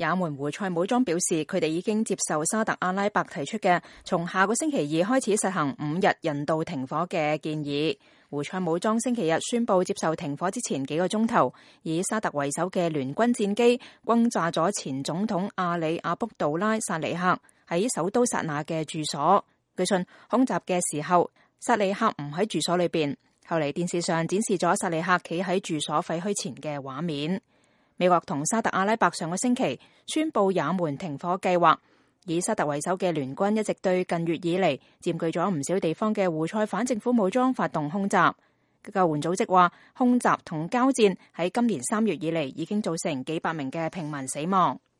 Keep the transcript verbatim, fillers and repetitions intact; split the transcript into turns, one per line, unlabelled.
也門胡塞武裝表示，佢哋已經接受沙特阿拉伯提出嘅從下個星期二開始實行五日人道停火嘅建議。胡塞武裝星期日宣布接受停火之前幾個鐘頭，以沙特為首嘅聯軍戰機轟炸咗前總統阿里阿卜杜拉薩尼克喺首都薩那嘅住所。據信空襲嘅時候，薩尼克唔喺住所裏邊。後嚟電視上展示咗薩尼克企喺住所廢墟前嘅畫面。美國同沙特阿拉伯上個星期宣布也門停火計劃，以沙特為首嘅聯軍一直對近月以嚟佔據咗唔少地方嘅胡塞反政府武裝發動空襲。救援組織話，空襲同交戰喺今年三月以嚟已經造成幾百名嘅平民死亡。